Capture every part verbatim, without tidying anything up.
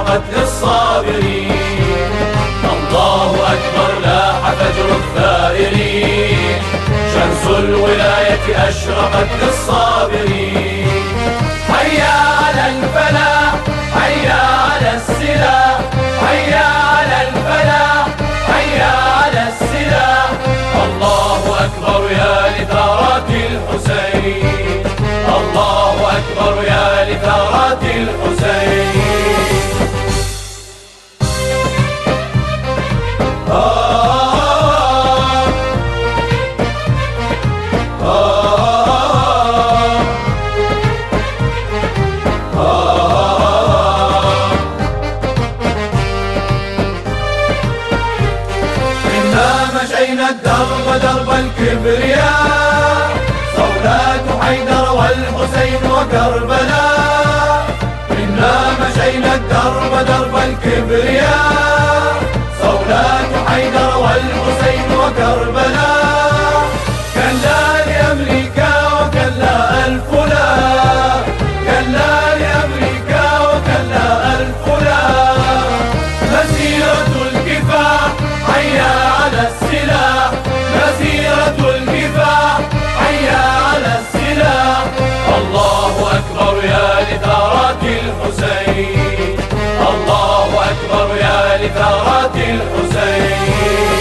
أشرقت للصابرين. الله أكبر لاح فجر الثائرين، شمس الولاية أشرقت للصابرين. حيا على الفلاح حيا على السلاح، حيا على الفلاح حيا على السلاح. الله أكبر يا لثارات الحسين، الله أكبر يا لثارات الحسين. مشينا الدرب درب الكبرياء، صولات حيدر والحسين وكربلاء. إنا مشينا الدرب درب الكبرياء، صولات حيدر والحسين وكربلاء. كلا لأمريكا وكلا ألف لا، كلا لأمريكا وكلا ألف لا. مسيرة الكفاح حيا على السلاح، مسيرة الكفاح حيا على السلاح. الله أكبر يا لثارات الحسين، الله أكبر يا لثارات الحسين.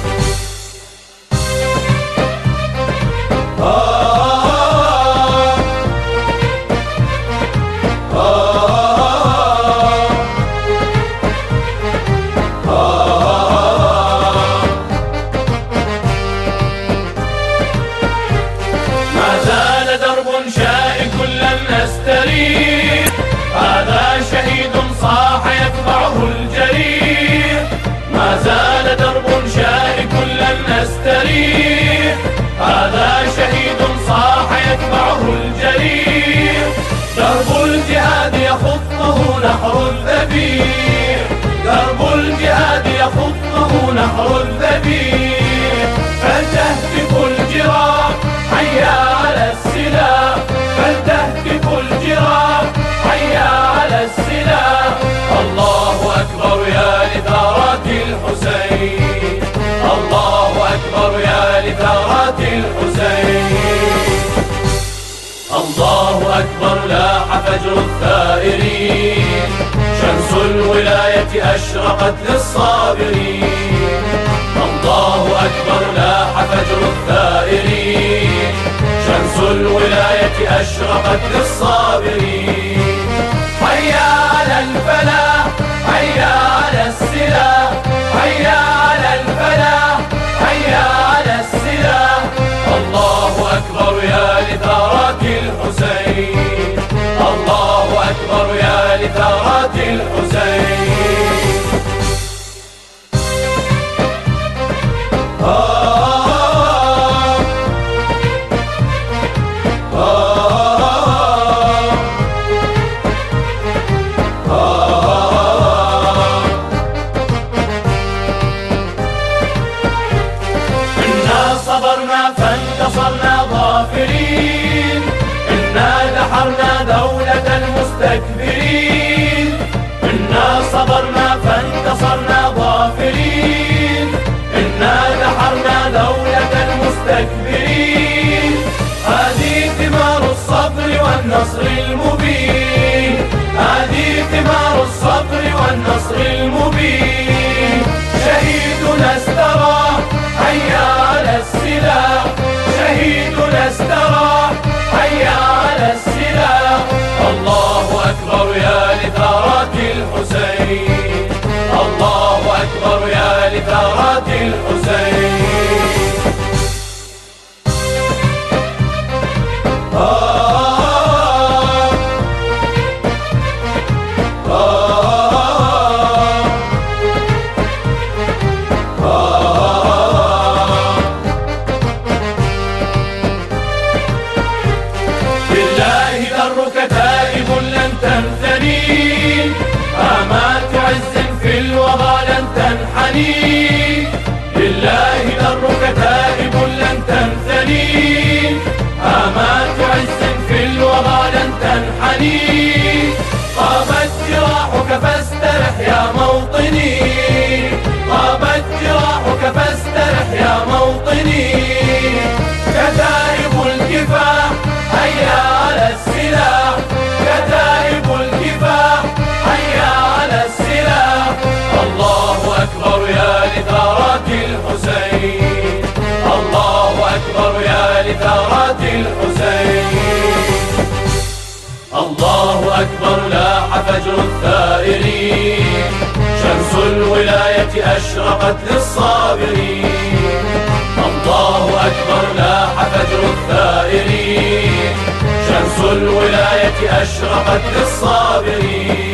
هذا شهيد صاح يتبعه الجريح، ما زال درب شائك لن نستريح. هذا شهيد صاح يتبعه الجريح، درب الجهاد يخطه نحر الذبيح، درب الجهاد يخطه نحر الذبيح. فلتهتف الجراح حيا على السلاح، فلتهتف الجراح حيا على السلاح. الله أكبر يا لثارات الحسين، الله أكبر يا لثارات الحسين. الله أكبر لاح فجر الثائرين، شمس الولاية أشرقت للصابرين. الله أكبر لاح فجر الثائرين، شمس الولاية أشرقت للصابرين. حيا على الفلاح حيا على السلاح، حيا على الفلاح حيا على السلاح. الله أكبر يا لثارات الحسين، الله أكبر يا لثارات الحسين. صبرنا فانتصرنا ظافرين، إنا دحرنا دولة المستكبرين. إنا صبرنا فانتصرنا ظافرين، إنا دحرنا دولة المستكبرين. هذه ثمار الصبر والنصر المبين، هذه ثمار الصبر والنصر المبين. شهيدنا استراح حيا على السلاح، شهيدنا استراح حيا على السلاح. الله أكبر يا لثارات الحسين، الله أكبر يا لثارات الحسين. آمات عز في الوغى لن تنحني، لله موطني، طابت جراحك فاسترح يا موطني. كتائب الكفاح هيا على السلاح، كتائب الكفاح هيا على السلاح. الله أكبر يا لثارات الحسين، الله أكبر يا لثارات الحسين. الله أكبر لاح فجر الثائرين، شمس الولاية أشرقت للصابرين. الله أكبر لاح فجر الثائرين، شمس الولاية أشرقت للصابرين.